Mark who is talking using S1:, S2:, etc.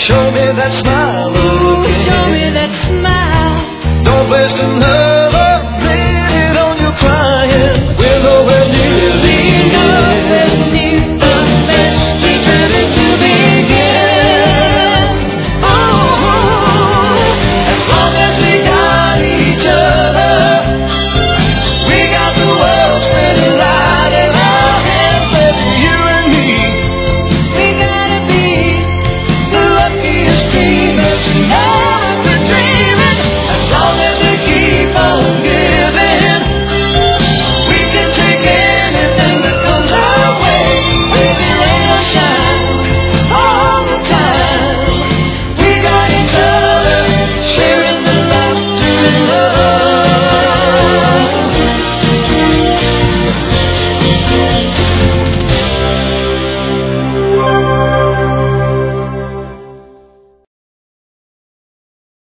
S1: Show me that smile again.
S2: Show me that smile.
S1: Don't waste another